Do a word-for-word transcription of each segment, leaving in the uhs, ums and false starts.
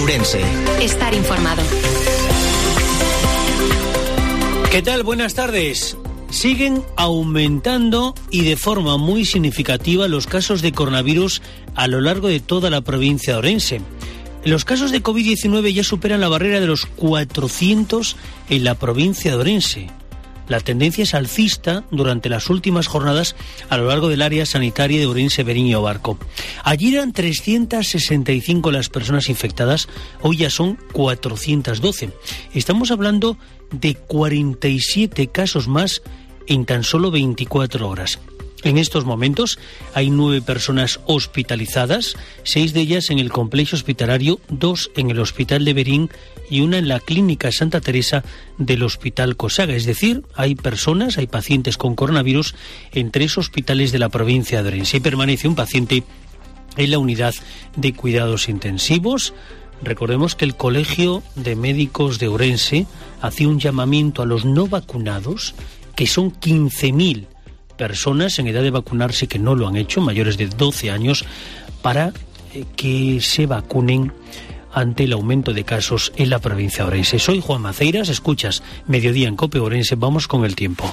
Ourense. Estar informado. ¿Qué tal? Buenas tardes. Siguen aumentando y de forma muy significativa los casos de coronavirus a lo largo de toda la provincia de Ourense. Los casos de covid diecinueve ya superan la barrera de los cuatrocientos en la provincia de Ourense. La tendencia es alcista durante las últimas jornadas a lo largo del área sanitaria de Ourense, Verín y Ovarco. Allí eran trescientas sesenta y cinco las personas infectadas, hoy ya son cuatrocientas doce. Estamos hablando de cuarenta y siete casos más en tan solo veinticuatro horas. En estos momentos hay nueve personas hospitalizadas, seis de ellas en el complejo hospitalario, dos en el Hospital de Verín y una en la Clínica Santa Teresa del Hospital Cosaga. Es decir, hay personas, hay pacientes con coronavirus en tres hospitales de la provincia de Ourense. Y permanece un paciente en la unidad de cuidados intensivos. Recordemos que el Colegio de Médicos de Ourense hacía un llamamiento a los no vacunados, que son quince mil personas en edad de vacunarse que no lo han hecho, mayores de doce años, para eh, que se vacunen ante el aumento de casos en la provincia de Ourense. Soy Juan Maceiras, escuchas Mediodía en COPE Ourense. Vamos con el tiempo.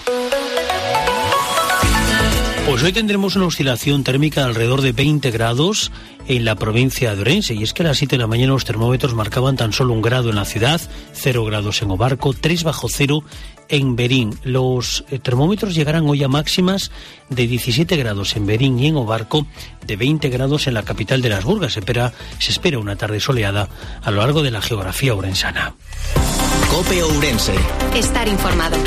Pues hoy tendremos una oscilación térmica de alrededor de veinte grados en la provincia de Ourense, y es que a las siete de la mañana los termómetros marcaban tan solo un grado en la ciudad, cero grados en Ovarco, tres bajo cero en Verín. Los eh, termómetros llegarán hoy a máximas de diecisiete grados en Verín y en Ovarco, de veinte grados en la capital de las Burgas. Se espera, se espera una tarde soleada a lo largo de la geografía ourensana. COPE Ourense. Estar informado.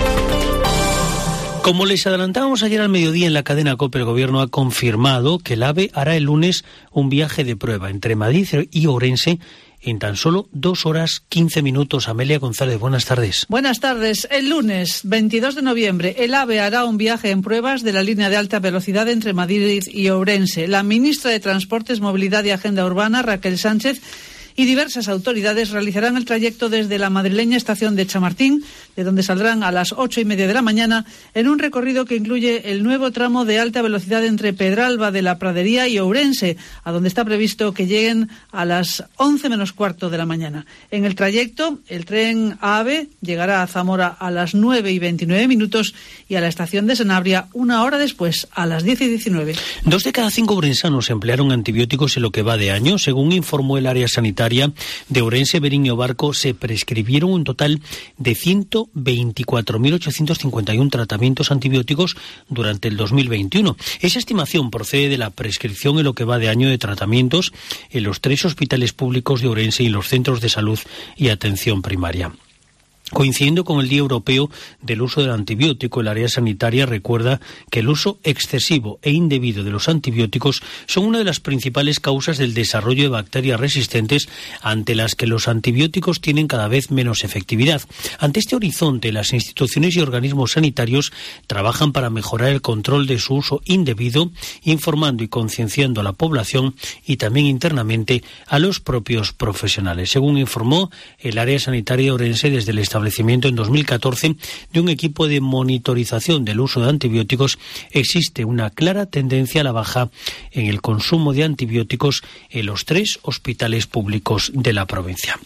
Como les adelantábamos ayer al mediodía en la cadena COPE, el Gobierno ha confirmado que el AVE hará el lunes un viaje de prueba entre Madrid y Ourense en tan solo dos horas quince minutos. Amelia González, buenas tardes. Buenas tardes. El lunes veintidós de noviembre, el AVE hará un viaje en pruebas de la línea de alta velocidad entre Madrid y Ourense. La ministra de Transportes, Movilidad y Agenda Urbana, Raquel Sánchez, y diversas autoridades realizarán el trayecto desde la madrileña estación de Chamartín, de donde saldrán a las ocho y media de la mañana, en un recorrido que incluye el nuevo tramo de alta velocidad entre Pedralba de la Pradería y Ourense, a donde está previsto que lleguen a las once menos cuarto de la mañana. En el trayecto, el tren AVE llegará a Zamora a las nueve y veintinueve minutos y a la estación de Sanabria una hora después, a las diez y diecinueve. Dos de cada cinco ourensanos emplearon antibióticos en lo que va de año. Según informó el área sanitaria de Ourense, Verín y Ovarco, se prescribieron un total de ciento veinticuatro mil ochocientos cincuenta y uno tratamientos antibióticos durante el dos mil veintiuno. Esa estimación procede de la prescripción en lo que va de año de tratamientos en los tres hospitales públicos de Ourense y en los centros de salud y atención primaria. Coincidiendo con el Día Europeo del Uso del Antibiótico, el área sanitaria recuerda que el uso excesivo e indebido de los antibióticos son una de las principales causas del desarrollo de bacterias resistentes, ante las que los antibióticos tienen cada vez menos efectividad. Ante este horizonte, las instituciones y organismos sanitarios trabajan para mejorar el control de su uso indebido, informando y concienciando a la población y también internamente a los propios profesionales. Según informó el área sanitaria de Ourense, desde el Estado establecimiento en dos mil catorce de un equipo de monitorización del uso de antibióticos, existe una clara tendencia a la baja en el consumo de antibióticos en los tres hospitales públicos de la provincia.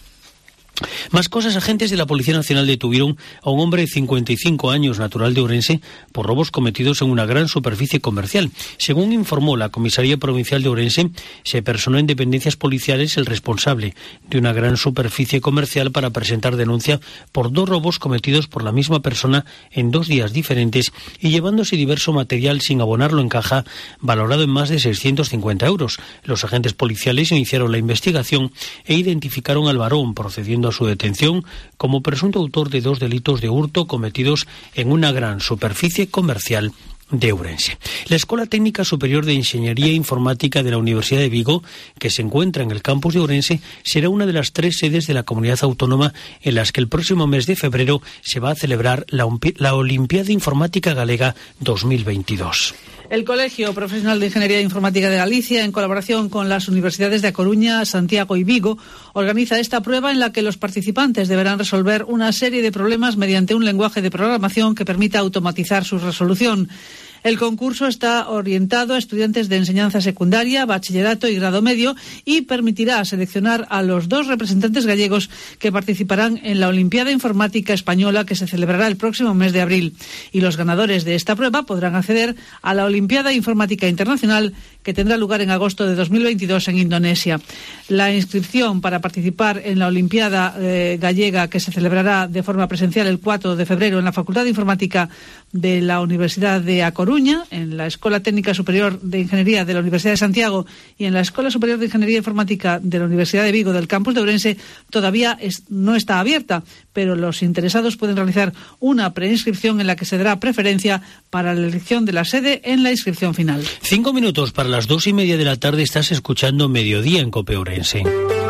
Más cosas. Agentes de la Policía Nacional detuvieron a un hombre de cincuenta y cinco años, natural de Ourense, por robos cometidos en una gran superficie comercial. Según informó la Comisaría Provincial de Ourense, se personó en dependencias policiales el responsable de una gran superficie comercial para presentar denuncia por dos robos cometidos por la misma persona en dos días diferentes y llevándose diverso material sin abonarlo en caja, valorado en más de seiscientos cincuenta euros. Los agentes policiales iniciaron la investigación e identificaron al varón, procediendo a su detención como presunto autor de dos delitos de hurto cometidos en una gran superficie comercial de Ourense. La Escuela Técnica Superior de Ingeniería e Informática de la Universidad de Vigo, que se encuentra en el campus de Ourense, será una de las tres sedes de la comunidad autónoma en las que el próximo mes de febrero se va a celebrar la, la Olimpiada Informática Galega dos mil veintidós. El Colegio Profesional de Ingeniería e Informática de Galicia, en colaboración con las universidades de A Coruña, Santiago y Vigo, organiza esta prueba en la que los participantes deberán resolver una serie de problemas mediante un lenguaje de programación que permita automatizar su resolución. El concurso está orientado a estudiantes de enseñanza secundaria, bachillerato y grado medio y permitirá seleccionar a los dos representantes gallegos que participarán en la Olimpiada Informática Española que se celebrará el próximo mes de abril. Y los ganadores de esta prueba podrán acceder a la Olimpiada Informática Internacional que tendrá lugar en agosto de dos mil veintidós en Indonesia. La inscripción para participar en la Olimpiada eh, gallega que se celebrará de forma presencial el cuatro de febrero en la Facultad de Informática de la Universidad de A Coruña, en la Escuela Técnica Superior de Ingeniería de la Universidad de Santiago y en la Escuela Superior de Ingeniería Informática de la Universidad de Vigo del campus de Ourense, todavía es, no está abierta, pero los interesados pueden realizar una preinscripción en la que se dará preferencia para la elección de la sede en la inscripción final. Cinco minutos para las dos y media de la tarde. Estás escuchando Mediodía en COPE Ourense.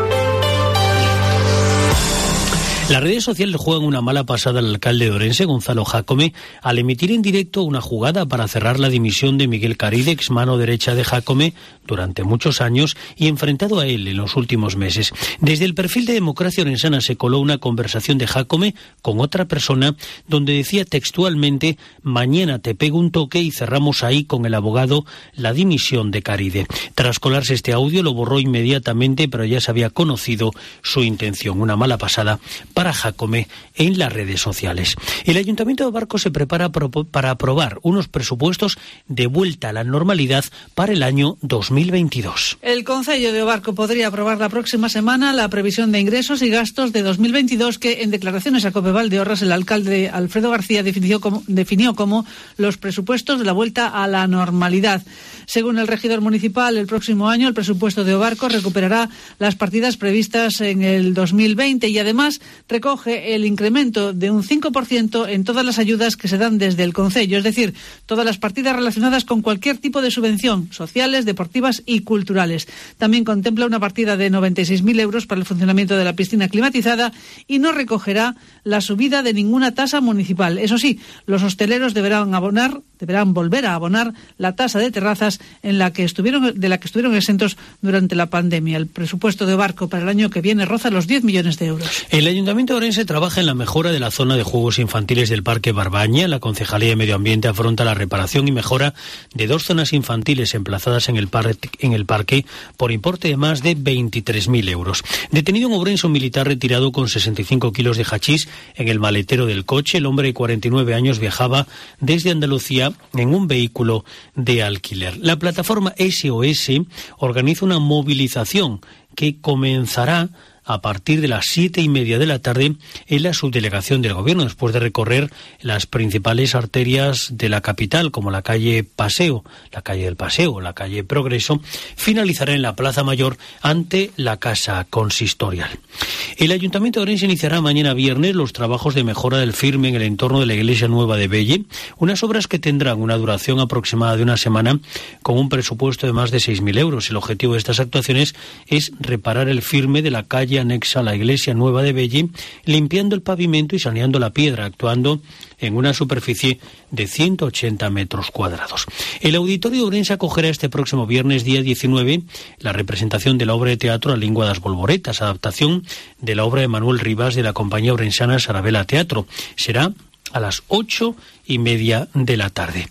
Las redes sociales juegan una mala pasada al alcalde de Ourense, Gonzalo Jácome, al emitir en directo una jugada para cerrar la dimisión de Miguel Caride, ex mano derecha de Jácome durante muchos años y enfrentado a él en los últimos meses. Desde el perfil de Democracia Orensana se coló una conversación de Jácome con otra persona donde decía textualmente: mañana te pego un toque, y cerramos ahí con el abogado la dimisión de Caride. Tras colarse este audio lo borró inmediatamente, pero ya se había conocido su intención. Una mala pasada para Jácome en las redes sociales. El Ayuntamiento de Barco se prepara para aprobar unos presupuestos de vuelta a la normalidad para el año dos mil veintidós. El Concello de Barco podría aprobar la próxima semana la previsión de ingresos y gastos de dos mil veintidós que, en declaraciones a COPE Valdeorras, el alcalde Alfredo García definió como, definió como los presupuestos de la vuelta a la normalidad. Según el regidor municipal, el próximo año el presupuesto de Barco recuperará las partidas previstas en el dos mil veinte y además recoge el incremento de un cinco por ciento en todas las ayudas que se dan desde el Concello, es decir, todas las partidas relacionadas con cualquier tipo de subvención, sociales, deportivas y culturales. También contempla una partida de noventa y seis mil euros para el funcionamiento de la piscina climatizada y no recogerá la subida de ninguna tasa municipal. Eso sí, los hosteleros deberán abonar, deberán volver a abonar la tasa de terrazas en la que estuvieron, de la que estuvieron exentos durante la pandemia. El presupuesto de Barco para el año que viene roza los diez millones de euros. El Ayuntamiento de Ourense trabaja en la mejora de la zona de juegos infantiles del Parque Barbaña. La Concejalía de Medio Ambiente afronta la reparación y mejora de dos zonas infantiles emplazadas en el, par en el parque por importe de más de veintitrés mil euros. Detenido en Ourense un militar retirado con sesenta y cinco kilos de hachís en el maletero del coche. El hombre de cuarenta y nueve años viajaba desde Andalucía en un vehículo de alquiler. La plataforma S O S organiza una movilización que comenzará a partir de las siete y media de la tarde en la subdelegación del Gobierno, después de recorrer las principales arterias de la capital, como la calle Paseo, la calle del Paseo, la calle Progreso, finalizará en la Plaza Mayor ante la Casa Consistorial. El Ayuntamiento de Ourense iniciará mañana viernes los trabajos de mejora del firme en el entorno de la Iglesia Nueva de Belle, unas obras que tendrán una duración aproximada de una semana con un presupuesto de más de seis mil euros. El objetivo de estas actuaciones es reparar el firme de la calle anexa a la Iglesia Nueva de Belle, limpiando el pavimento y saneando la piedra, actuando en una superficie de ciento ochenta metros cuadrados. El Auditorio de Ourense acogerá este próximo viernes, día diecinueve, la representación de la obra de teatro La Lingua das Bolboretas, adaptación de la obra de Manuel Rivas de la compañía orensana Sarabela Teatro. Será a las ocho y media de la tarde.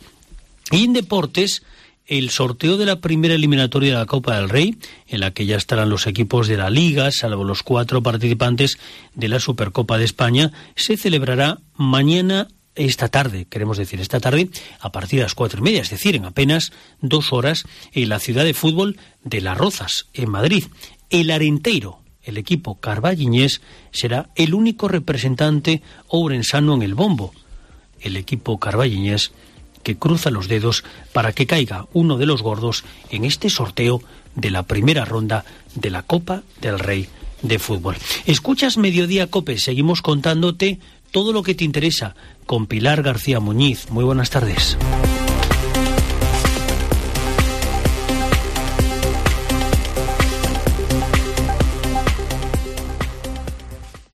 Y en deportes, el sorteo de la primera eliminatoria de la Copa del Rey, en la que ya estarán los equipos de la Liga, salvo los cuatro participantes de la Supercopa de España, se celebrará mañana, esta tarde, queremos decir esta tarde, a partir de las cuatro y media, es decir, en apenas dos horas, en la ciudad de fútbol de Las Rozas, en Madrid. El Arenteiro, el equipo carballiñés, será el único representante ourensano en el bombo. El equipo carballiñés que cruza los dedos para que caiga uno de los gordos en este sorteo de la primera ronda de la Copa del Rey de fútbol. Escuchas Mediodía COPE, seguimos contándote todo lo que te interesa con Pilar García Muñiz. Muy buenas tardes.